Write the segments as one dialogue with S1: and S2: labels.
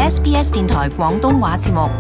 S1: SBS 電台廣東話節目。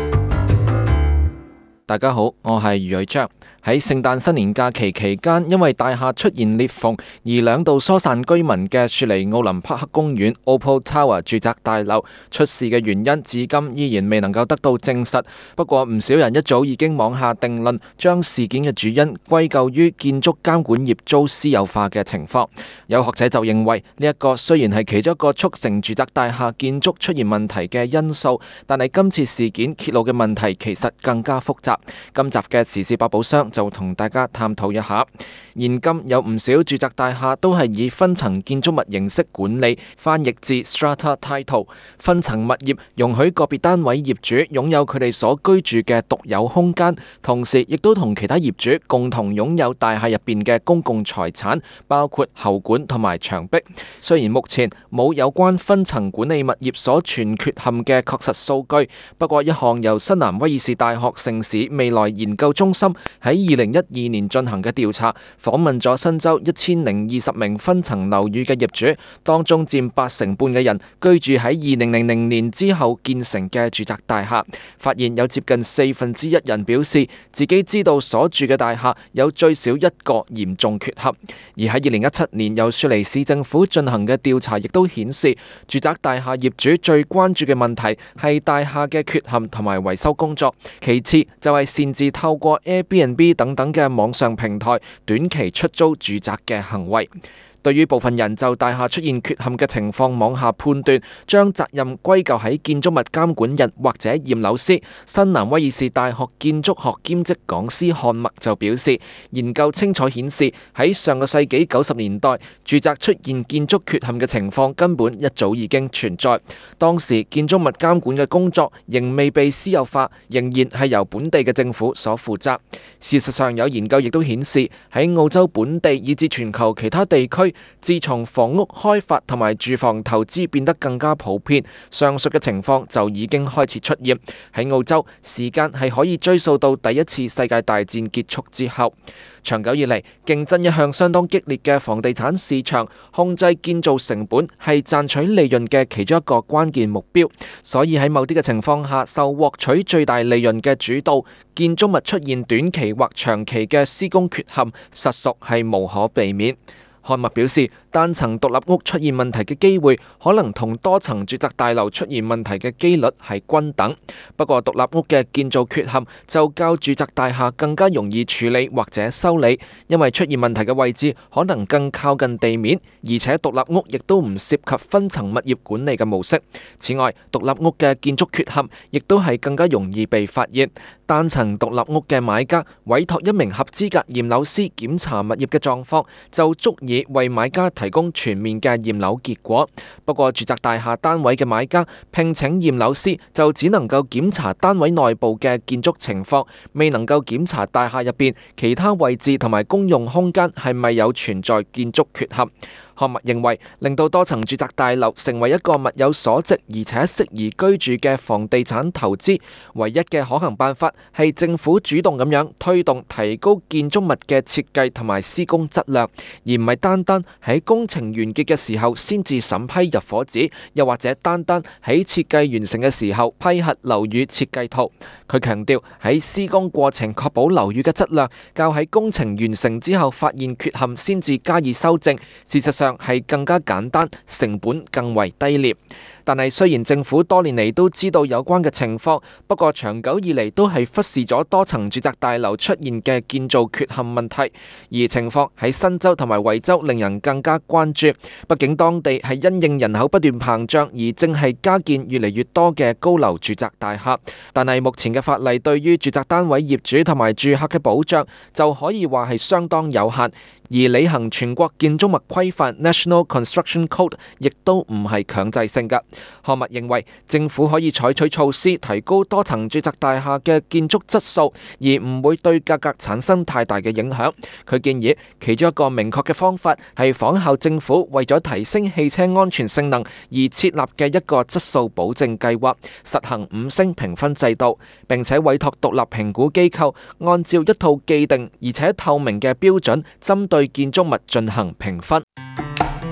S2: 大家好，我係余偉章。喺聖誕新年假期期間，因為大廈出現裂縫而兩度疏散居民嘅雪梨奧林匹克公園 Opal Tower 住宅大樓出事嘅原因，至今依然未能夠得到證實。不過唔少人一早已經妄下定論，將事件嘅主因歸咎於建築監管業遭私有化嘅情況。有學者就認為呢一個雖然係其中一個促成住宅大廈建築出現問題嘅因素，但係今次事件揭露嘅問題其實更加複雜。今集嘅時事百寶箱就同大家探討一下。現今有唔少住宅大廈都係以分層建築物形式管理，翻譯自 Strata Title。分層物業容許個別單位業主擁有佢哋所居住嘅獨有空間，同時亦都同其他業主共同擁有大廈入邊嘅公共財產，包括喉管同埋牆壁。雖然目前冇有關分層管理物業所存缺陷嘅確實數據，不過一項由新南威爾士大學城市未來研究中心喺2012年進行嘅調查，訪問咗新州1020名分層樓宇嘅業主，當中佔80%嘅人居住喺2000年之後建成嘅住宅大廈，發現有接近1/4人表示自己知道所住嘅大廈有最少一個嚴重缺陷。而喺2017年由雪梨市政府進行嘅調查亦都顯示，住宅大廈業主最關注嘅問題係大廈嘅缺陷同埋維修工作，其次就係擅自透過 Airbnb 等嘅網上平台短期出租住宅嘅行為。對於部分人就大廈出現缺陷嘅情況妄下判斷，將責任歸咎喺建築物監管人或者驗樓師，新南威爾士大學建築學兼職講師漢默就表示，研究清楚顯示喺上個世紀90年代，住宅出現建築缺陷嘅情況根本一早已經存在。當時建築物監管嘅工作仍未被私有化，仍然係由本地嘅政府所負責。事實上，有研究亦都顯示喺澳洲本地以至全球其他地區，自從房屋開發同埋住房投資變得更加普遍，上述嘅情況就已經開始出現。喺澳洲，時間係可以追溯到第一次世界大戰結束之後。長久以嚟，競爭一向相當激烈嘅房地產市場，控制建造成本係賺取利潤嘅其中一個關鍵目標。所以喺某啲嘅情況下，受獲取最大利潤嘅主導，建築物出現短期或長期嘅施工缺陷，實屬係無可避免。漢默表示，單層獨立屋出現問題嘅機會可能同多層住宅大樓出現問題嘅機率係均等。不過獨立屋嘅建造缺陷就較住宅大廈更加容易處理或者修理，因為出現問題嘅位置可能更靠近地面，而且獨立屋亦都唔涉及分層物業管理嘅模式。此外，獨立屋嘅建築缺陷亦都係更加容易被發現。單層獨立屋嘅買家委託一名合資格驗樓師檢查物業嘅狀況，就足以為買家提供全面嘅驗樓結果。不過住宅大廈單位嘅買家聘請驗樓師就只能夠檢查單位內部嘅建築情況，未能夠檢查大廈入邊其他位置同埋公用空間係咪有存在建築缺陷。漢默認為，令到多層住宅大樓成為一個物有所值而且適宜居住嘅房地產投資，唯一嘅可行辦法係政府主動咁樣推動提高建築物嘅設計同埋施工質量，而唔係單單喺工程完結嘅時候先至審批入伙紙，又或者單單喺設計完成嘅時候批核樓宇設計圖。佢強調，喺施工過程確保樓宇嘅質量，較喺工程完成之後發現缺陷先至加以修正，事實上係更加簡單，成本更為低廉。但係雖然政府多年嚟都知道有關嘅情況，不過長久以嚟都係忽視咗多層住宅大樓出現嘅建造缺陷問題，而情況喺新州同埋維州令人更加關注。畢竟當地係因應人口不斷膨脹而正係加建越嚟越多嘅高樓住宅大廈，但係目前嘅法例對於住宅單位業主同埋住客嘅保障就可以話係相當有限。而履行全國建築物規範 National Construction Code 亦都唔係強制性嘅。漢默認為政府可以採取措施提高多層住宅大廈嘅建築質素，而唔會對價格產生太大嘅影響。佢建議其中一個明確嘅方法係仿效政府為咗提升汽車安全性能而設立嘅一個質素保證計劃，實行5星評分制度，並且委託獨立評估機構按照一套既定而且透明嘅標準針對建築物進行評分。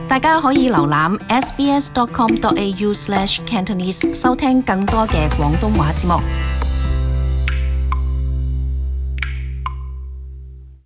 S1: 大家可以瀏覽 sbs.com.au/cantonese 收聽更多嘅廣東話節目。